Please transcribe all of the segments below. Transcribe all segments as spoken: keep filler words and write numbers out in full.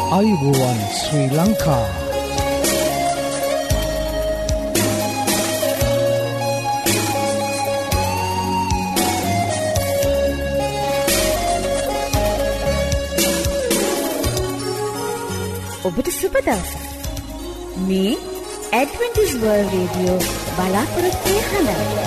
ආයුබෝවන් ශ්‍රී ලංකා. ඔබට සුබ දවසක්. මේ ඇඩ්වෙන්ටිස් වර්ල්ඩ් රේඩියෝ බලාපොරොත්තු හඬයි.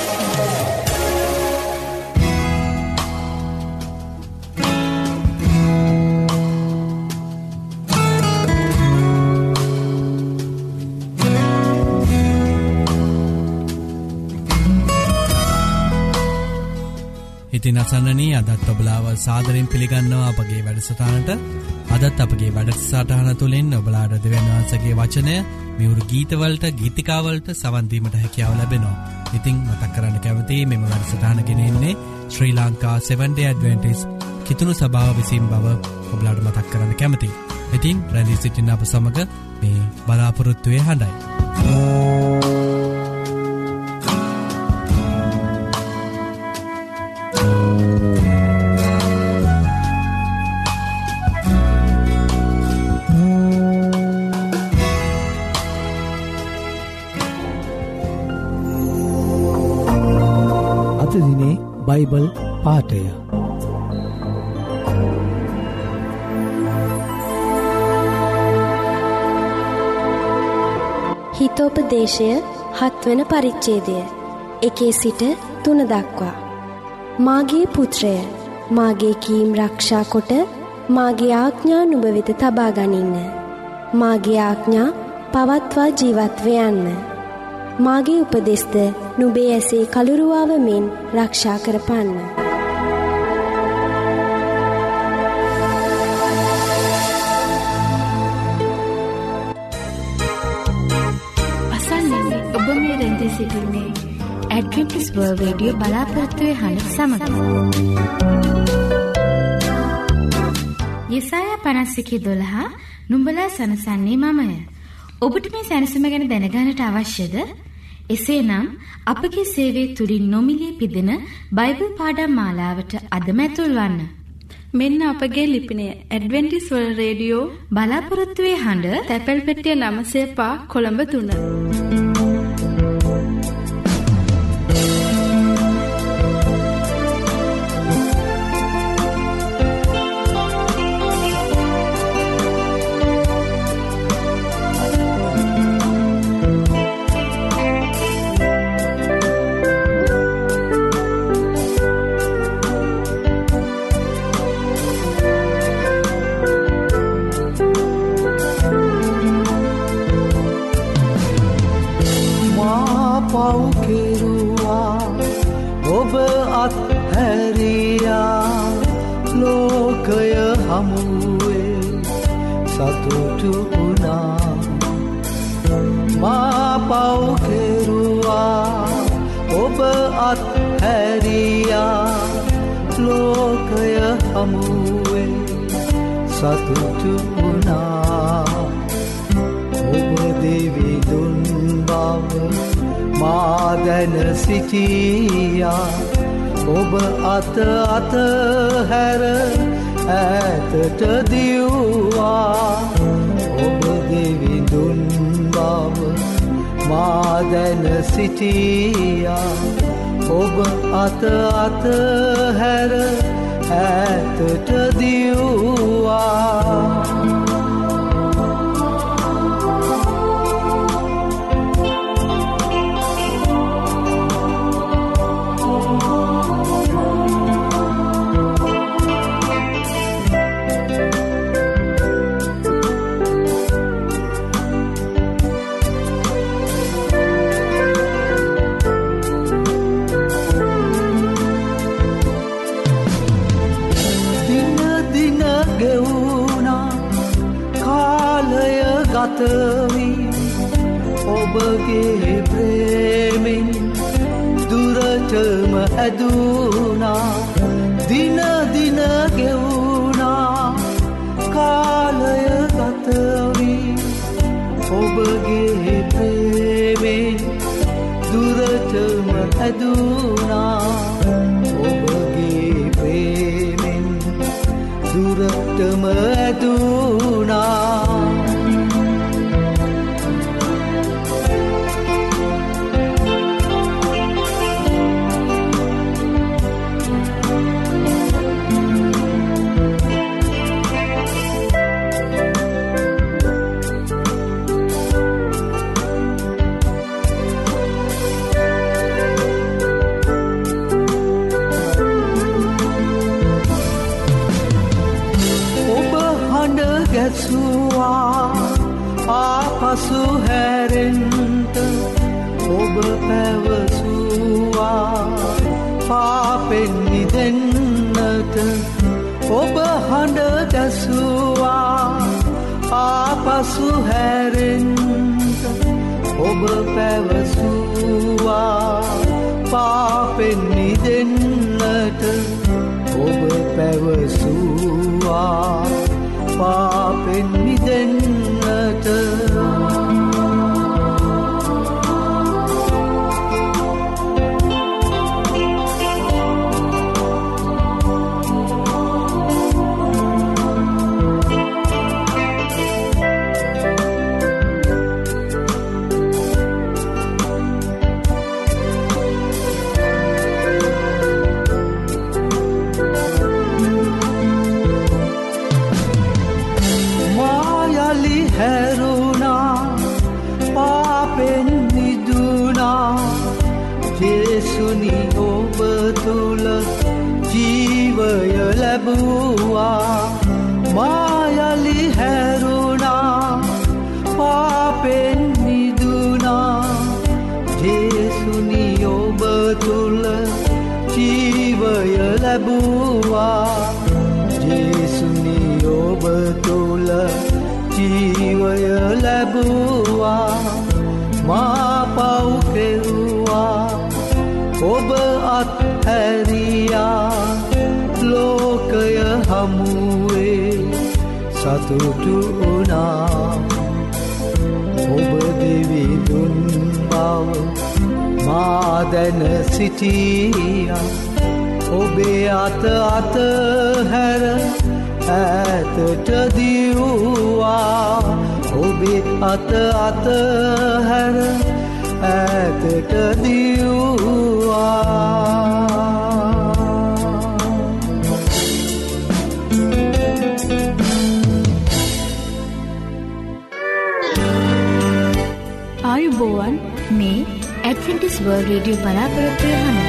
ඉතින් අසන්නනී අදත් ඔබලාව සාදරයෙන් පිළිගන්නවා අපගේ වැඩසටහනට. අදත් අපගේ වැඩසටහන තුළින් ඔබලාට දෙවියන් වහන්සේගේ වචනය මියුරු ගීතවලට ගීතිකාවලට සවන් දීමට හැකියාව ලැබෙනවා. ඉතින් මතක් කරන්න කැමතියි මෙම වැඩසටහන ගෙනෙන්නේ Sri Lanka seven day Adventist කිතුණු සභාව විසින් බව ඔබලාට මතක් කරන්න කැමතියි. ඉතින් රැඳී සිටින්න අප සමග මේ බලාපොරොත්තුවේ හඬයි. බයිබල් පාඨය. හිතෝපදේශය හත්වන පරිච්ඡේදය එකේ සිට තුන දක්වා. මාගේ පුත්‍රය, මාගේ කීම් රක්ෂා කොට මාගේ ආඥා නුඹ වෙත තබා ගනින්න. මාගේ ආඥා පවත්වා ජීවත්ව යන්න. මාගේ උපදෙස්ද නුඹේ ඇසේ කළුරුවාව මෙන් රක්ෂා කරපන්න. අසන්නනේ ඔබ මේ රැඳී සිටින්නේ ඇඩ්වෙන්ටිස් වර්ල්ඩ් රේඩියෝ බලාපොරොත්තුවේ හඬ සමග. යෙසායා පනස් එකේ දොළහ නුඹලා සනසන්නේ මමය. ඔබට මේ සැනසීම ගැන දැනගන්නට අවශ්‍යද? එසේනම් අපගේ සේවයේ තුලින් නොමිලේ පිදෙන බයිබල් පාඩම් මාලාවට අදම ඇතුල් වන්න. මෙන්න අපගේ ලිපිනය ඇඩ්වෙන්ටිස් වර්ල්ඩ් රේඩියෝ බලාපොරොත්තුවේ හඬ තැපැල් පෙට්ටිය නවය පහ කොළඹ තුන. ඔබ අත්හැරියා ලෝකය හමුවේ සතුටු වුණා. මා පව් කෙරුවා ඔබ අත්හැරියා ලෝකය හමුවේ සතුටු වුණා. ඔබ දෙවිඳුන් බව මා දැන සිටියා. ඔබ අත අත හැර ඈතට දිව්වා. ඔබ දෙවිඳුන් බව මා දැන සිටියා. ඔබ අත අත හැර ඈතට දිව්වා. ඔබගේ ප්‍රේමෙන් දුරටම ඇදුනා. දින දින ගෙවුනා කාලය ගතවී. ඔබගේ ප්‍රේමෙන් දුරටම ඇදුනා. ඔබගේ ප්‍රේමෙන් දුරටම ඇදුනා ආපසු හැරෙන්ට ඔබ පැවසුවා පාපෙන් මිදෙන්නට ඔබ හඬ ගැසුවා ආපසු හැරෙන්ට ඔබ පැවසුවා පාපෙන් මිදෙන්නට ඔබ පැවසුවා පාපෙන් මිදෙන්නට ජේසුනි ඔබ තුල ජීවය ලැබුවා මායලි හැරුණා පාපෙන් මිදුණා ජේසුනි ඔබ තුල ජීවය ලැබුවා ජේසුනි ඔබ තුල ජීවය ලැබුවා මා පව් කෙරුවා ඔබ අත්හැරියා ලෝකය හමුවේ සතුටු වුණා ඔබ දෙවිඳුන් බව මා දැන සිටියා ඔබේ අත අත හැර ඈතට දිව්වා ඔබේ අත අත හැර ඈතට දිව්වා ආයුබෝවන් මේ ඇඩ්වෙන්ටිස් වර්ල්ඩ් රේඩියෝ බලාපොරොත්තු වෙනවා.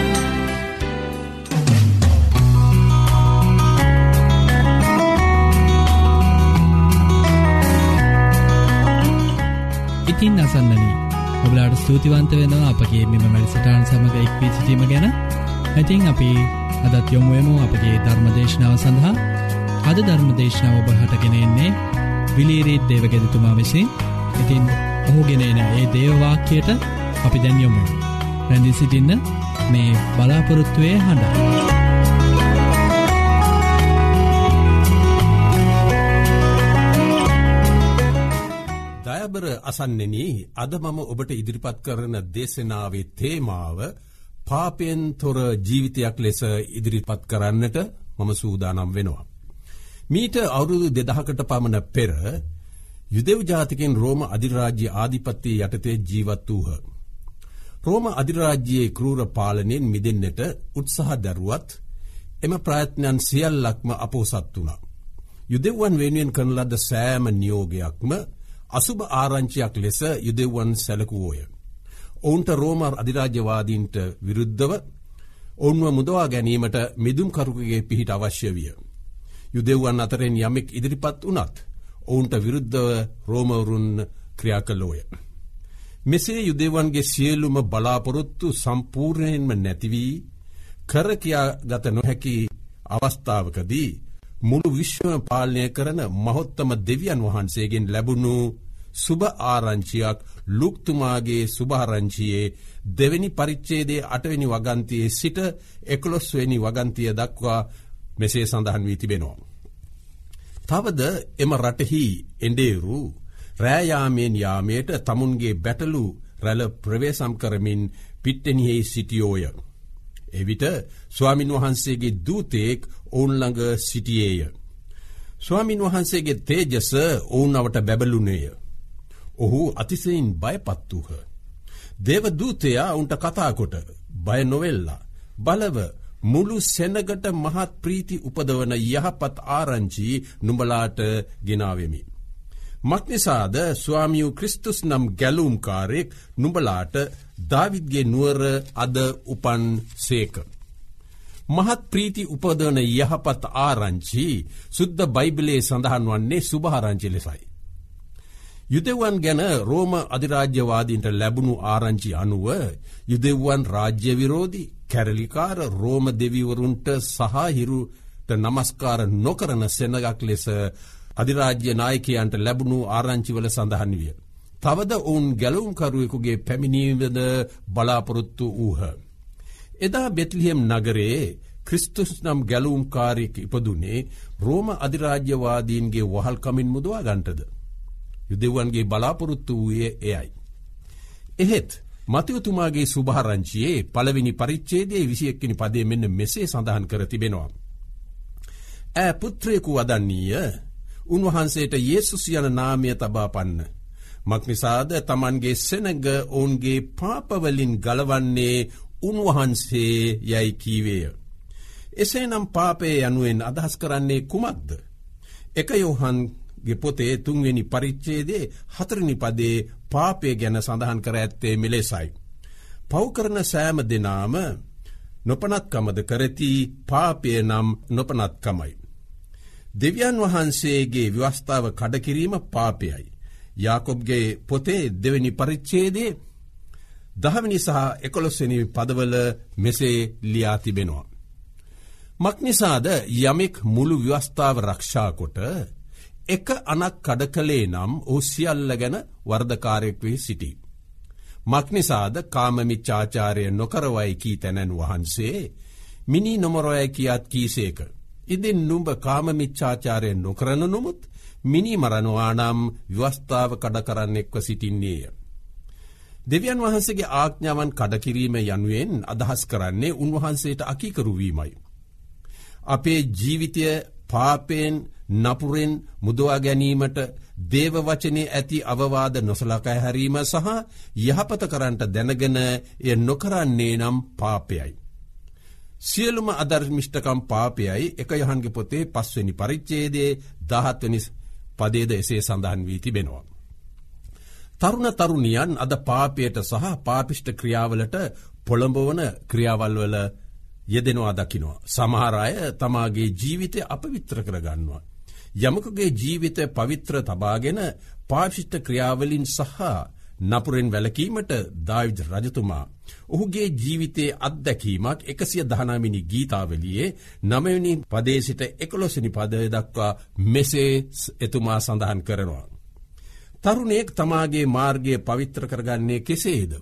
ඉතින් අසන්නනී ඔබලාට ස්තුතිවන්ත වෙනවා අපගේ මෙම වැඩසටහන සමග එක් වී සිටීම ගැන. ඉතින් අපි අදත් යොමු වෙමු අපගේ ධර්මදේශනාව සඳහා. අද ධර්මදේශනාව ඔබට ගෙන එන්නේ විලීරීත් දේවගෙදතුමා විසින්. ඉතින් ඔහුගෙන එන ඒ දේව වාක්‍යයට අපි දැන් යොමු වෙමු. රැඳී සිටින්න මේ බලාපොරොත්තුවේ හඬ. දයාබර අසන්නෙනි, අද මම ඔබට ඉදිරිපත් කරන දේශනාවේ තේමාව පාපයෙන් තොර ජීවිතයක් ලෙස ඉදිරිපත් කරන්නට මම සූදානම් වෙනවා. මීට අවුරුදු දෙදහකට පමණ පෙර යුදෙව් ජාතිකයන් රෝම අධිරාජ්‍ය ආධිපත්‍ය යටතේ ජීවත් වූහ. රෝම අධිරාජ්‍යයේ ක්‍රූර පාලනයෙන් මිදෙන්නට උත්සාහ දැරුවත් එම ප්‍රයත්නයන් සියල්ලක්ම අපොහොසත් වුණා. යුදෙව්වන් වෙනුවෙන් කරන ලද සෑම නියෝගයක්ම අසුභ ආරංචියක් ලෙස යුදෙව්වන් සැලකුවෝය. ඔවුන්ට රෝම අධිරාජ්‍යවාදීන්ට විරුද්ධව ඔවුන්ව මුදවා ගැනීමට මිදුම්කරුකගේ පිහිට අවශ්‍ය විය. යුදෙව්වන් අතරින් යමෙක් ඉදිරිපත් වුණත් ඔවුන්ට විරුද්ධව රෝමවරුන් ක්‍රියා කළෝය. මෙසේ යුදෙව්වන්ගේ සියලුම බලාපොරොත්තු සම්පූර්ණයෙන්ම නැතිවී කර කියා ගත නොහැකි අවස්ථාවකදී මුළු විශ්වම පාලනය කරන මහෝත්තම දෙවියන් වහන්සේගෙන් ලැබුණු සුභ ආරංචියක් ලුක්තුමාගේ සුභාරංචියේ දෙවෙනි පරිච්ඡේදයේ අටවෙනි වගන්තියේ සිට එකොළොස්වෙනි වගන්තිය දක්වා මෙසේ සඳහන් වී තිබෙනවා. තවද එම රටෙහි එඬේරු රෑයාමෙන් යාමයට තමුන්ගේ බැටලු රැළ ප්‍රවේශම් කරමින් පිට්ටෙනියෙහි සිටියෝය. එවිට ස්වාමින් වහන්සේගේ දූතෙක් ඔවුන් ළඟ සිටියේය. ස්වාමින් වහන්සේගේ තේජස ඔවුනවට බැබළුනේය. ඔහු අතිශයින් බයපත් වූහ. දේවදූතයා උන්ට කතාකොට බය නොවෙල්ලා බලව මුළු සෙනගට මහත් ප්‍රීති උපදවන යහපත් ආරංචි නුඹලාට ගෙනාවෙමි. මක්නිසාද ස්වාමියු ක්‍රිස්තුස් නම් ගැලුම්කාරයෙක් නුඹලාට දාවිද්ගේ නුවර අද උපන් සේක. මහත් ප්‍රීති උපදවන යහපත් ආරංචි සුද්ද බයිබලයේ සඳහන් වන්නේ සුභාරංචි ලෙසයි. යුදෙව්වන් ගැන රෝම අධිරාජ්‍යවාදීන්ට ලැබුණු ආරංචි අනුව යුදෙව්වන් රාජ්‍ය විරෝධී කැරලිකාර රෝම දෙවිවරුන්ට සහහිරුට නමස්කාර නොකරන සෙනගක් ලෙස අධිරාජ්‍ය නායකයන්ට ලැබුණු ආරංචිවල සඳහන් විය. තවද ඔවුන් ගැලුම්කරුවෙකුගේ පැමිණීමද බලාපොරොත්තු වූහ. එදා බෙත්ලිහෙම් නගරයේ ක්‍රිස්තුස් නම් ගැලුම්කාරයෙක් ඉපදුනේ රෝම අධිරාජ්‍යවාදීන්ගේ වහල්කමින් මුදවා ගන්ටද. යුදෙව්වන්ගේ බලාපොරොත්තු වූයේ එයයි. එහෙත් මතයුතුමාගේ සුභාරංචියේ පළවෙනි පරිච්ඡේදයේ විසිඑක්වෙනි පදයේ මෙන්න මෙසේ සඳහන් කර තිබෙනවා. ඈ පුත්‍රයෙකු වදන්නීය, උන්වහන්සේට යේසුස් යන නාමය තබා පන්න. මක්නිසාද තමන්ගේ සෙනග ඔවුන්ගේ පාපවලින් ගලවන්නේ උන්වහන්සේ යයි කීවේය. එසේනම් පාපය යනුවෙන් අදහස් කරන්නේ කුමක්ද? එක යෝහන්ගේ පොතේ තුන්වෙනි පරිච්ඡේදයේ හතරවෙනි පදයේ පාපය ගැන සඳහන් කර ඇත්තේ මෙලෙසයි. පව් කරන සෑම දෙනාම නොපනත්කමද කරති, පාපය නම් නොපනත්කමයි. දෙවියන් වහන්සේගේ ව්‍යවස්ථාව කඩකිරීම පාපයයි. යාකොබ්ගේ පොතේ දෙවෙනි පරිච්ඡේදයේ දහවෙනි සහ එකොළොස්වෙනි පදවල මෙසේ ලියා තිබෙනවා. මක්නිසාද යමෙක් මුළු ව්‍යවස්ථාව රක්ෂා කොට එක අනක් කඩ කළේ නම් ඔහු සියල්ල ගැන වර්ධකාරයෙක් වී සිටී. මක්නිසාද කාමමිච්ඡාචාරය නොකරවයි කී තැනැන් වහන්සේ මිනි නොමරවයි කියාත් කීසේක. ඉදින් නුඹ කාමමිච්ඡාචාරය නොකරන නොමුත් මිනි මරනවා නම් ව්‍යවස්ථාව කඩ කරන්නෙක්ව සිටින්නේය. දෙවියන් වහන්සේගේ ආඥාවන් කඩකිරීම යනුවෙන් අදහස් කරන්නේ උන්වහන්සේට අකීකරු වීමයි. අපේ ජීවිතය පාපයෙන් නපුරෙන් මුදවා ගැනීමට දේව වචනේ ඇති අවවාද නොසලකා හැරීම සහ යහපත කරන්නට දැනගෙන එය නොකරන්නේ නම් පාපයයි. සියලුම අධර්මිෂ්ඨකම් පාපයයි. එක යොහන්ගේ පොතේ පස්වෙනි පරිච්ඡේදයේ දහහත්වෙනි පදයේද එසේ සඳහන් වී තිබෙනවා. තරුණ තරුණියන් අද පාපයට සහ පාපිෂ්ඨ ක්‍රියාවලට පොළඹවන ක්‍රියාවල් වල යෙදෙනවා දකිනවා. සමහර අය තමාගේ ජීවිතය අපවිත්‍ර කරගන්නවා. යමකගේ ජීවිතය පවිත්‍ර තබාගෙන පාපිෂ්ඨ ක්‍රියාවලින් සහ නපුරෙන් වැළකීමට දාවිද් රජතුමා ඔහුගේ ජීවිතයේ අත්දැකීමක් එකසිය දහනවවෙනි ගීතාවලියේ නවවෙනි පදයේ සිට එකොළොස්වෙනි පදය දක්වා මෙසේ එතුමා සඳහන් කරනවා. තරුණයෙක් තමාගේ මාර්ගය පවිත්‍ර කරගන්නේ කෙසේද?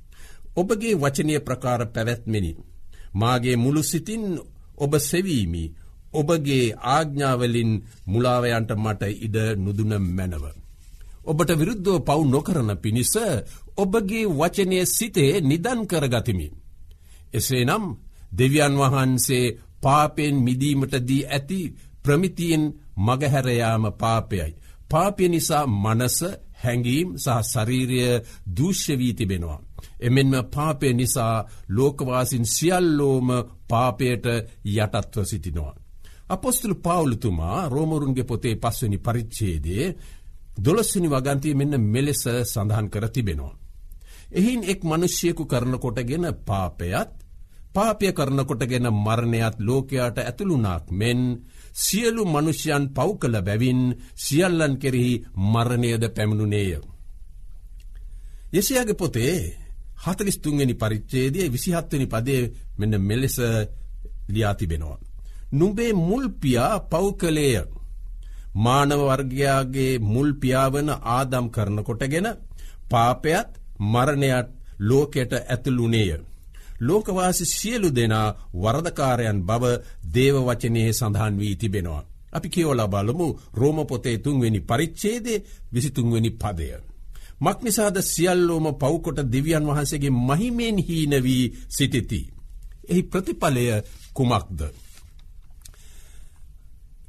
ඔබගේ වචනීය ප්‍රකාර පැවැත්මෙනි. මාගේ මුළු සිතින් ඔබ සෙවීමි. ඔබගේ ආඥාවලින් මුලාවයන්ට මට ඉඩ නුදුන මැනව. ඔබට විරුද්ධව පව් නොකරන පිණිස ඔබගේ වචනය සිතේ නිදන් කරගතිමි. එසේනම් දෙවියන් වහන්සේ පාපයෙන් මිදීමට දී ඇති ප්‍රමිතියෙන් මගහැරයාම පාපයයි. පාපය නිසා මනස, හැඟීම් සහ ශරීරය දූෂ්‍ය වී තිබෙනවා. එමෙන්ම පාපය නිසා ලෝකවාසීන් සියල්ලෝම පාපයට යටත්ව සිටිනවා. අපොස්තල පවුලතුමා රෝමරුන්ගේ පොතේ පස්වෙනි පරිච්ඡේදයේ දොළොස්වෙනි වගන්තියේ මෙන්න මෙලෙස සඳහන් කර තිබෙනවා. එහින් එක් මිනිසෙකු කරන කොටගෙන පාපයත්, පාපය කරන කොටගෙන මරණයත් ලෝකයට ඇතුළුනාක් මෙන් සියලු මනුෂ්‍යයන් පව් කළ බැවින් සියල්ලන් කෙරෙහි මරණයද පැමිණුණේය. යෙසයාගේ පොතේ හතළිස් තුන්වෙනි පරිච්ඡේදයේ විසිහත්වෙනි පදයේ මෙන්න මෙලෙස ලියා තිබෙනවා. නුඹේ මුල් පියා පව් කළේය. මානව වර්ගයාගේ මුල් පියාවන ආදම් කරන කොටගෙන පාපයත් මරණයත් ලෝකයට ඇතුළුනේය. ලෝකවාසී සියලු දෙනා වරදකාරයන් බව දේව වචනයේ සඳහන් වී තිබෙනවා. අපි කියවලා බලමු රෝම පොතේ තුන්වෙනි පරිච්ඡේදයේ විසිතුන්වෙනි පදය. මක්නිසාද සියල්ලෝම පව්කොට දෙවියන් වහන්සේගේ මහිමෙන් හීන වී සිටිති. එහි ප්‍රතිඵලය කුමක්ද?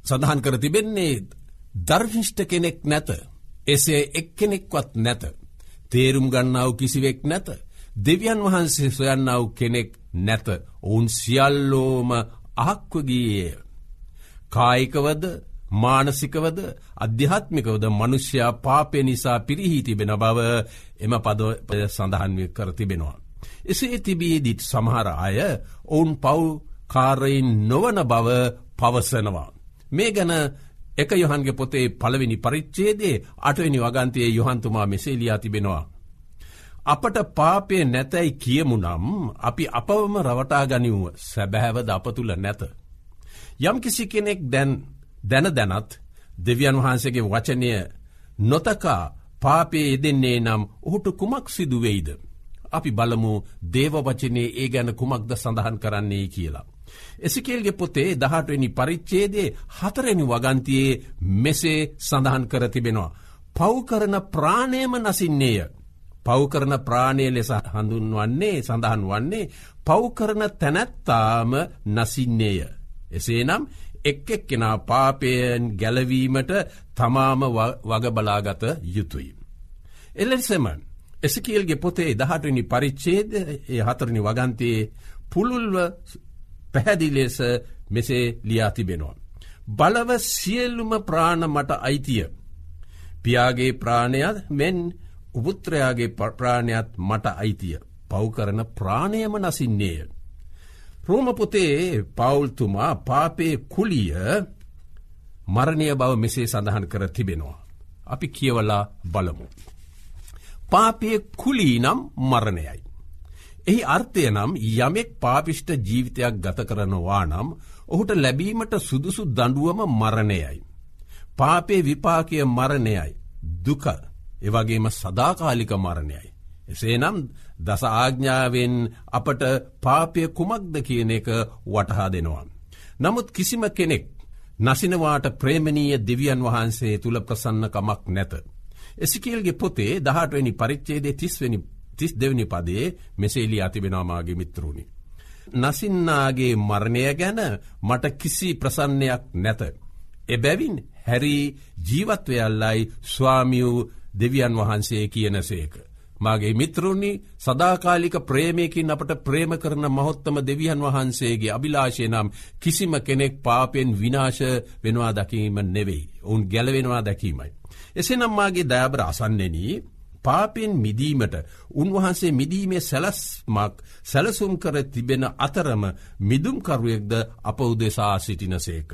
සඳහන් කර තිබෙන්නේ ධර්මිෂ්ඨ කෙනෙක් නැත. එසේ එක්කෙනෙක්වත් නැත. තේරුම් ගන්නාව කිසිවෙක් නැත. දෙවියන් වහන්සේ සොයන්නාව කෙනෙක් නැත. ඔවුන් සියල්ලෝම අහක්ව ගියේය. කායිකවද මානසිකවද අධ්‍යාත්මිකවද මනුෂ්‍යයා පාපය නිසා පිරිහී තිබෙන බව එම පද සඳහන් කර තිබෙනවා. එසේ තිබියදීත් සමහර අය ඔවුන් පව්කාරයින් නොවන බව පවසනවා. මේ ගැන එක යොහන්ගේ පොතේ පළවෙනි පරිච්ඡේදයේ අටවෙනි වගන්තියේ යොහන්තුමා මෙසේ ලියා තිබෙනවා. අපට පාපය නැතයි කියමු නම් අපි අපවම රවටා ගනිමු. සැබෑවද අප තුල නැත. යම් කිසි කෙනෙක් දැන් දැන දැනත් දෙවියන් වහන්සේගේ වචනය නොතකා පාපයේ යෙදෙන්නේ නම් ඔහුට කුමක් සිදු වෙයිද? අපි බලමු දේව වචනේ ඒ ගැන කුමක්ද සඳහන් කරන්නේ කියලා. එසේකියල්ගේ පොතේ දහඅටවෙනි පරිච්ඡේදයේ හතරවෙනි වගන්තියේ මෙසේ සඳහන් කර තිබෙනවා. පව් කරන ප්‍රාණයම නසින්නේය. පව් කරන ප්‍රාණය ලෙස හඳුන්වන්නේ සඳහන් වන්නේ පව් කරන තැනැත්තාම නසින්නේය. එසේනම් එක් එක්කෙනා පාපයෙන් ගැලවීමට තමාම වග බලාගත යුතුයි. එලෙසම එසේකියල්ගේ පොතේ දහඅටවෙනි පරිච්ඡේදයේ හතරවෙනි වගන්තියේ පුළුල්ව පැහැදිලි ලෙස මෙසේ ලියා තිබෙනවා. බලව සියලුම ප්‍රාණ මට අයිතිය. පියාගේ ප්‍රාණයත් මෙන් උපුත්‍රයාගේ ප්‍රාණයත් මට අයිතිය. පව් කරන ප්‍රාණයම නසින්නේය. රෝම පොතේ පවුල්තුමා පාපේ කුලිය මරණය බව මෙසේ සඳහන් කර තිබෙනවා. අපි කියවලා බලමු. පාපේ කුලී නම් මරණයයි. එහි අර්ථය නම් යමෙක් පාපිෂ්ඨ ජීවිතයක් ගත කරනවා නම් ඔහුට ලැබීමට සුදුසු දඬුවම මරණයයි. පාපේ විපාකය මරණයයි. දුක එවැගේම සදාකාලික මරණයයි. එසේනම් දස ආඥාවෙන් අපට පාපය කුමක්ද කියන එක වටහා දෙනවා. නමුත් කිසිම කෙනෙක් නසිනවාට ප්‍රේමණීය දෙවියන් වහන්සේ තුල ප්‍රසන්නකමක් නැත. එසේකියල්ගේ පොතේ දහඅටවෙනි පරිච්ඡේදයේ තිස් දෙවෙනි පදයේ මෙසේ ලියා තිබෙනවා මාගේ මිත්‍රුනි. නසින්නාගේ මරණය ගැන මට කිසි ප්‍රසන්නයක් නැත. එබැවින් හැරි ජීවත් වෙයල්ලයි ස්වාමියෝ දෙවියන් වහන්සේ කියනසේක. මාගේ මිත්‍රුනි, සදාකාලික ප්‍රේමයකින් අපට ප්‍රේම කරන මහෝත්තම දෙවියන් වහන්සේගේ අභිලාෂය නම් කිසිම කෙනෙක් පාපයෙන් විනාශ වෙනවා දැකීම නෙවෙයි. ඔවුන් ගැලවෙනවා දැකීමයි. එසේනම් මාගේ දයාබර අසන්නෙනි, පාපෙන් මිදීමට උන්වහන්සේ මිදීමේ සැලැස්මක් සැලසුම් කර තිබෙන අතරම මිදුම්කරුවෙක්ද අප උදෙසා සිටිනසේක.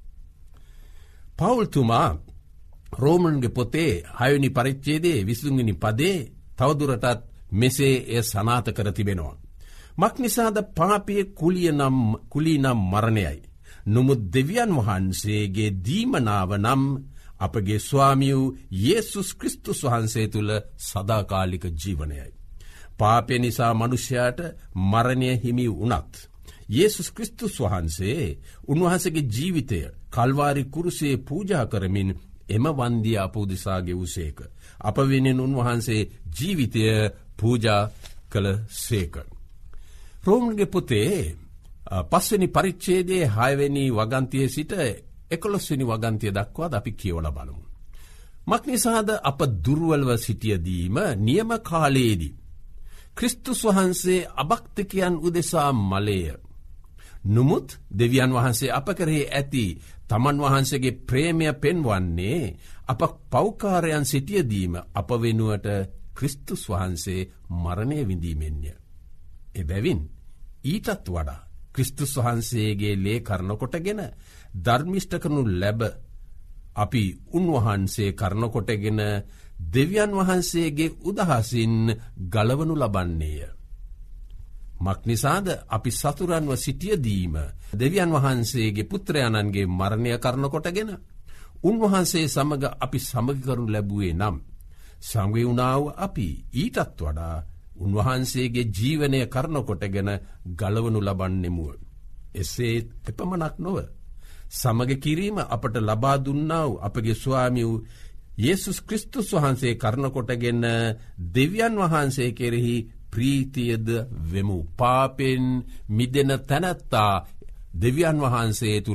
පවුල්තුමා රෝමන්ගේ පොතේ හයවෙනි පරිච්ඡේදයේ විසිතුන්වෙනි පදේ තවදුරටත් මෙසේ එය සනාථ කර තිබෙනවා. මක්නිසාද පාපයේ කුලිය නම් කුලී නම් මරණයයි. නමුත් දෙවියන් වහන්සේගේ දීමනාව නම් අපගේ ස්වාමියෝ යේසුස් ක්‍රිස්තුස් වහන්සේ තුල සදාකාලික ජීවනයයි. පාපය නිසා මනුෂ්‍යයාට මරණය හිමි වුණත් යේසුස් ක්‍රිස්තුස් වහන්සේ උන්වහන්සේගේ ජීවිතය කල්වාරි කුරුසයේ පූජා කරමින් එම වන්දිය අප උදෙසා ගෙවුසේක. අප වෙනුවෙන් උන්වහන්සේ ජීවිතය පූජා කළසේක. රෝමන්ගේ පොතේ පස්වෙනි පරිච්ඡේදයේ හයවෙනි වගන්තියේ සිට එකොළොස්වෙනි වගන්තිය දක්වා අපි කියවලා බලමු. මක්නිසාද අප දුර්වලව සිටියදීම නියම කාලයේදී ක්‍රිස්තුස් වහන්සේ අභක්තිකයන් උදෙසා මලේය. නමුත් දෙවියන් වහන්සේ අප කෙරෙහි ඇති තමන් වහන්සේගේ ප්‍රේමය පෙන්වන්නේ අප පෞකාරයන් සිටියදීම අප වෙනුවට ක්‍රිස්තුස් වහන්සේ මරණය විඳීමෙන්ය. එබැවින් ඊටත් වඩා ක්‍රිස්තුස් වහන්සේගේ ලේ කරනකොටගෙන ධර්මිෂ්ඨ කරනු ලැබ අපි උන්වහන්සේ කරනකොටගෙන දෙවියන් වහන්සේගේ උදහසින් ගලවනු ලබන්නේය. මක්නිසාද අපි සතුරන්ව සිටියදීම දෙවියන් වහන්සේගේ පුත්‍රයාණන්ගේ මරණය කරනකොටගෙන උන්වහන්සේ සමග අපි සමග කරනු ලැබුවේ නම් සමග වුණාව අපි ඊටත් වඩා උන්වහන්සේගේ ජීවනය කරනකොටගෙන ගලවනු ලබන්නෙමුව. එසේ එපමණක් නොව සමග කිරීම අපට ලබා දුන්නාව අපගේ ස්වාමියෝ යේසුස් ක්‍රිස්තුස් වහන්සේ කරනකොටගෙන දෙවියන් වහන්සේ කෙරෙහි ප්‍රීතියද වෙමු. පාපෙන් මිදෙන තැනැත්තා දෙවියන් වහන්සේ තුල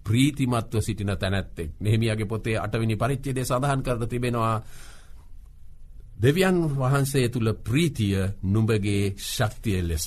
ප්‍රීතිමත්ව සිටින තැනැත්තෙක්. නෙහෙමියාගේ පොතේ අටවෙනි පරිච්ඡේදයේ සඳහන් කර තිබෙනවා දෙවියන් වහන්සේ තුල ප්‍රීතිය නුඹගේ ශක්තිය ලෙස.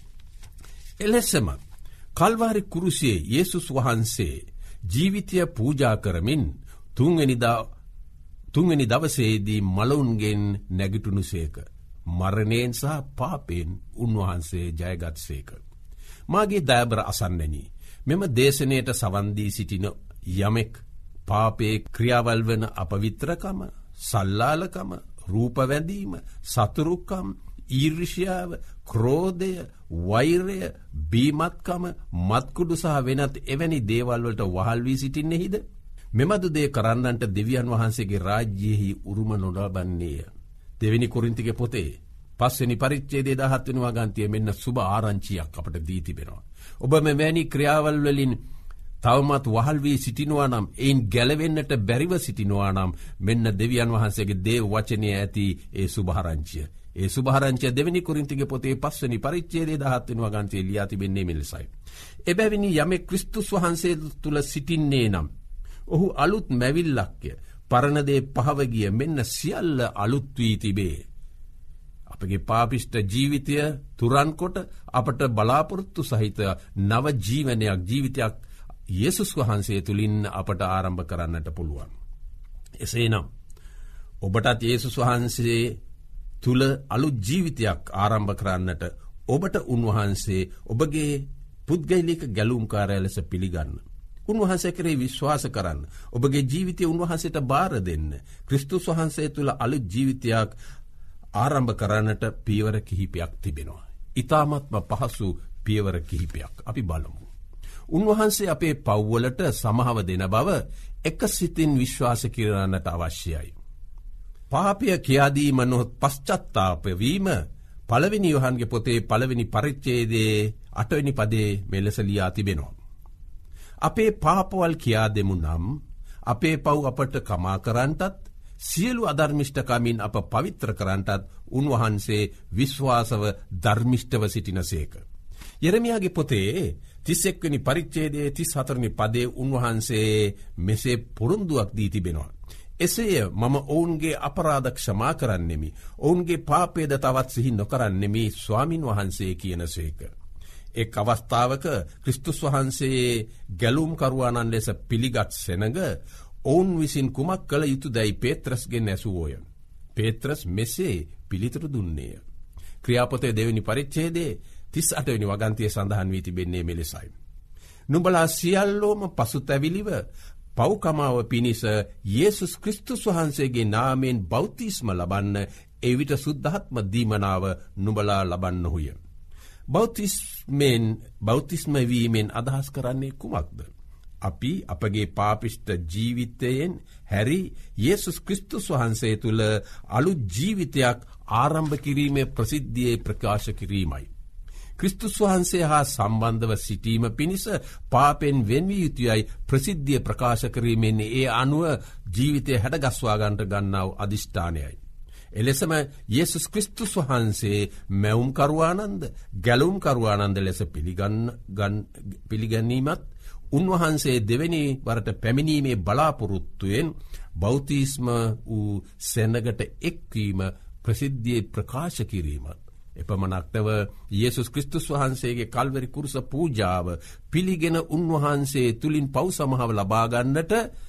එලෙසම කල්වාරි කුරුසියේ යේසුස් වහන්සේ ජීවිතය පූජා කරමින් තුන්වෙනිදා තුන්වෙනි දවසේදී මලවුන්ගෙන් නැගිටුණුසේක. මරණයෙන් සහ පාපයෙන් උන්වහන්සේ ජයගත්සේක. මාගේ දයාබර අසන්නනි, මෙම දේශනයට සවන් දී සිටින යමෙක් පාපේ ක්‍රියාවල් වන අපවිත්‍රකම, සල්ලාලකම, රූපවැඳීම, සතුරුකම්, ඊර්ෂ්‍යාව, ක්‍රෝධය, වෛරය, බීමත්කම, මත්කුඩු සහ වෙනත් එවැනි දේවල් වලට වහල් වී සිටින්නේහිද? මෙබඳු දේ කරන්නන්ට දෙවියන් වහන්සේගේ රාජ්‍යයෙහි උරුම නොලබන්නේය. දෙවෙනි කොරින්තිගේ පොතේ පස්වෙනි පරිච්ඡේදයේ දහහත් වෙනි වගන්තියේ මෙන්න සුබ ආරංචියක් අපට දී තිබෙනවා. ඔබ මෙවැනි ක්‍රියාවල් වලින් තවමත් වහල් වී සිටිනවා නම්, එයින් ගැලවෙන්නට බැරිව සිටිනවා නම්, මෙන්න දෙවියන් වහන්සේගේ දේව වචනයේ ඇති ඒ සුභාරංචිය. ඒ සුභාරංචිය දෙවෙනි කොරින්තිගේ පොතේ පස්වෙනි පරිච්ඡේදයේ දහහත් වෙනි වගන්තියේ ලියා තිබෙන්නේ මෙලෙසයි. එබැවිනි යමෙක් ක්‍රිස්තුස් වහන්සේ තුල සිටින්නේ නම් ඔහු අලුත් මැවිල්ලක්ය. පරණ දේ පහව ගිය, මෙන්න සියල්ල අලුත් වී තිබේ. අපගේ පාපිෂ්ඨ ජීවිතය තුරන් කොට අපට බලාපොරොත්තු සහිත නව ජීවනයක්, ජීවිතයක් යේසුස් වහන්සේ තුලින් අපට ආරම්භ කරන්නට පුළුවන්. එසේනම් ඔබටත් යේසුස් වහන්සේ තුල අලුත් ජීවිතයක් ආරම්භ කරන්නට ඔබට උන්වහන්සේ ඔබගේ පුද්ගලික ගැලුම්කාරය ලෙස පිළිගන්න. උන්වහන්සේ කෙරෙහි විශ්වාස කරන්න. ඔබගේ ජීවිතය උන්වහන්සේට බාර දෙන්න. ක්‍රිස්තුස් වහන්සේ තුල අලුත් ජීවිතයක් ආරම්භ කරන්නට පියවර කිහිපයක් තිබෙනවා. ඊ타මත්ම පහසු පියවර කිහිපයක් අපි බලමු. උන්වහන්සේ අපේ පව්වලට සමහව දෙන බව එක සිතින් විශ්වාස කරන්නට අවශ්‍යයි. පාපය කියාදීම නොහොත් පශ්චත්තාප වීම පළවෙනි යොහන්ගේ පොතේ පළවෙනි පරිච්ඡේදයේ අටවෙනි පදයේ මෙලෙස ලියා තිබෙනවා. අපේ පාපවල් කියා දෙමු නම් අපේ පව් අපට කමා කරන්නටත් සියලු අධර්මිෂ්ඨකමින් අප පවිත්‍ර කරන්නටත් උන්වහන්සේ විශ්වාසව ධර්මිෂ්ඨව සිටිනසේක. යෙරමියාගේ පොතේ තිස් එක්වෙනි පරිච්ඡේදයේ තිස් හතරවෙනි පදයේ උන්වහන්සේ මෙසේ පොරොන්දුවක් දී තිබෙනවා. එසේය මම ඔවුන්ගේ අපරාධ ක්ෂමා කරන්නෙමි, ඔවුන්ගේ පාපයද තවත් සිහි නොකරන්නෙමි ස්වාමින් වහන්සේ කියනසේක. එක් අවස්ථාවක ක්‍රිස්තුස් වහන්සේ ගැලුම් කරුවාණන් ලෙස පිළිගත් සෙනඟ ඔවුන් විසින් කුමක් කළ යුතුදැයි පේත්‍රස්ගෙන් ඇසුවෝය. පේත්‍රස් මෙසේ පිළිතුරු දුන්නේය. ක්‍රියාපොතේ දෙවෙනි පරිච්ඡේදයේ තිස් අටවෙනි වගන්තියේ සඳහන් වී තිබෙන්නේ මෙලෙසයි. නුඹලා සියල්ලෝම පසුතැවිලිව පව්කමාව පිණිස යේසුස් ක්‍රිස්තුස් වහන්සේගේ නාමයෙන් බෞතිස්ම ලබන්න, එවිට සුද්ධාත්ම දීමනාව නුඹලා ලබන්නහුය. බෞතිස්මෙන් බෞතිස්ම වීමෙන් අදහස් කරන්නේ කුමක්ද? අපි අපගේ පාපිෂ්ඨ ජීවිතයෙන් හැරි යේසුස් ක්‍රිස්තුස් වහන්සේ තුල අලුත් ජීවිතයක් ආරම්භ කිරීමේ ප්‍රසිද්ධියේ ප්‍රකාශ කිරීමයි. ක්‍රිස්තුස් වහන්සේ හා සම්බන්ධව සිටීම පිණිස පාපෙන් වෙන්විය යුතුයයි ප්‍රසිද්ධිය ප්‍රකාශ කිරීමෙන් ඒ අනුව ජීවිතය හැඩගස්වා ගන්නට ගන්නා වූ අදිෂ්ඨානයයි. එලෙසම යේසුස් ක්‍රිස්තුස් වහන්සේ මැවුම් කරුවානන්ද, ගැලුම් කරුවානන්ද ලෙස පිළිගන්න පිළිගැනීමත් උන්වහන්සේ දෙවෙනි වරට පැමිණීමේ බලාපොරොත්තුවෙන් බෞතිස්ම වූ සෙනඟට එක්වීම ප්‍රසිද්ධියේ ප්‍රකාශ කිරීමත් එපමණක් නොව යේසුස් ක්‍රිස්තුස් වහන්සේගේ කල්වරි කුරුස පූජාව පිළිගෙන උන්වහන්සේ තුලින් පව් සමහව ලබා ගන්නට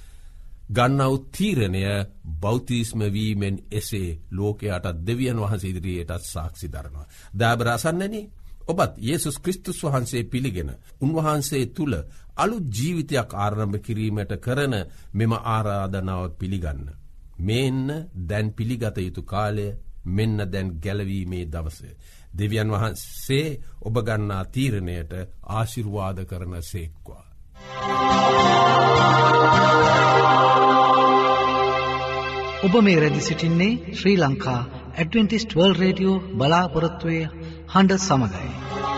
ගන්නා වූ තීරණය බෞතිස්ම වීමෙන් එසේ ලෝකයට දෙවියන් වහන්සේ ඉදිරියටත් සාක්ෂි දරනවා. දාබර අසන්නනි, ඔබත් යේසුස් ක්‍රිස්තුස් වහන්සේ පිළිගෙන උන්වහන්සේ තුල අලුත් ජීවිතයක් ආරම්භ කිරීමට කරන මෙම ආරාධනාව පිළිගන්න. මෙන්න දැන් පිළිගත යුතු කාලය, මෙන්න දැන් ගැලවීමේ දවස. දෙවියන් වහන්සේ ඔබ ගන්නා තීරණයට ආශිර්වාද කරන සේක්වා. ඔබ මේ රැදි සිටින්නේ Sri Lanka Adventist world radio බලාපොරොත්තුවේ හඬ සමගයි.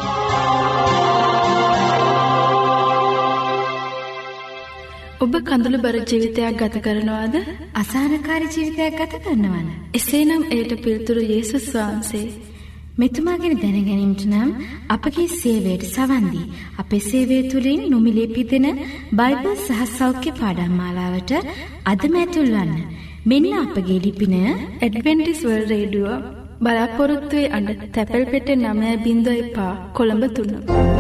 ඔබ කඳුළු බර ජීවිතයක් ගත කරනවාද? අසහනකාරී ජීවිතයක් ගත කරනවද? එසේනම් එයට පිළිතුරු යේසුස් වහන්සේ. මෙතුමා ගැන දැනගැනීමට නම් අපගේ සේවයට සවන් දී අපේ සේවය තුළින් නොමිලේ පිදෙන බයිබල් සහ සෞඛ්‍ය පාඩම් මාලාවට අදම ඇතුල් වන්න. මෙන්න අපගේ ලිපිනය ඇඩ්වෙන්ටිස් වර්ල්ඩ් රේඩියෝ බලාපොරොත්තු වෙ අඩ තැපැල් පෙට්ටිය නවය බිංදුව පහ කොළඹ තුන.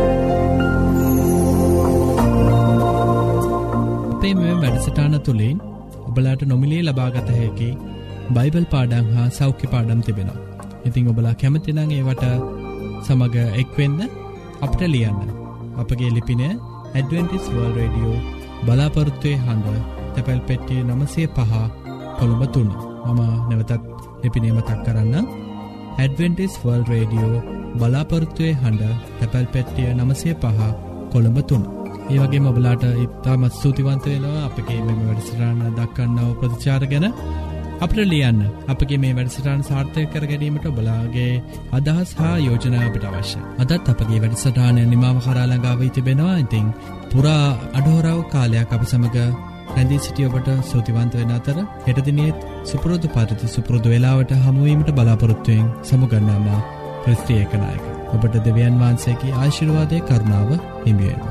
අපේ මෙම වැඩසටහන තුළින් ඔබලාට නොමිලේ ලබාගත හැකි බයිබල් පාඩම් හා සෞඛ්‍ය පාඩම් තිබෙනවා. ඉතින් ඔබලා කැමති නම් ඒවට සමග එක්වෙන්න අපිට ලියන්න. අපගේ ලිපින ඇඩ්වෙන්ටිස් වර්ල්ඩ් රේඩියෝ බලාපොරොත්තු හඬ තැපැල් පෙට්ටිය නවය පහ කොළඹ තුන. මම නැවතත් ලිපිනය මතක් කරන්න. ඇඩ්වෙන්ටිස් වර්ල්ඩ් රේඩියෝ බලාපොරොත්තු හඬ තැපැල් පෙට්ටිය නවය පහ කොළඹ තුන. ඒ වගේම ඔබලාට ඉතාමත් ස්තුතිවන්ත වෙනවා අපගේ මෙම වැඩසටහන දක්වන්නව ප්‍රතිචාර ගැන. අපිට ලියන්න. අපගේ මේ වැඩසටහන සාර්ථක කර ගැනීමට ඔබලාගේ අදහස් හා යෝජනා අපිට අවශ්‍යයි. අදත් අපගේ වැඩසටහන නිමාව කරා ළඟා වී තිබෙනවා. ඉතින් පුරා අඩහොරව කාලයක් අප සමග රැඳී සිටි ඔබට ස්තුතිවන්ත වෙන අතර හෙට දිනේ සුපුරුදු පරිදි සුපුරුදු වේලාවට හමු වීමට බලාපොරොත්තු වෙමින් සමුගන්නාම ක්‍රිස්තිය ඒකනායක. ඔබට දෙවියන් වහන්සේගේ ආශිර්වාදයේ කරුණාව හිමි වේවා.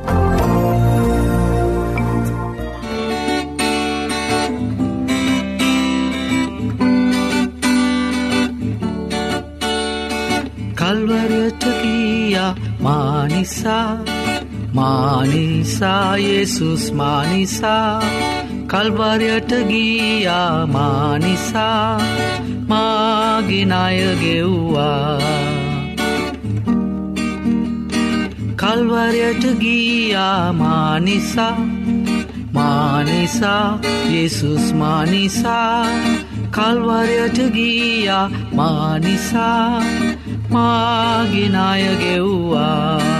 කල්වරයට ගියා මානිසා මානිසා යේසුස් මානිසා කල්වරයට ගියා මානිසා මාගේ ණය ගෙව්වා කල්වරයට ගියා මානිසා මානිසා යේසුස් මානිසා කල්වරයට ගියා මානිසා මාගේ ණය ගෙව්වා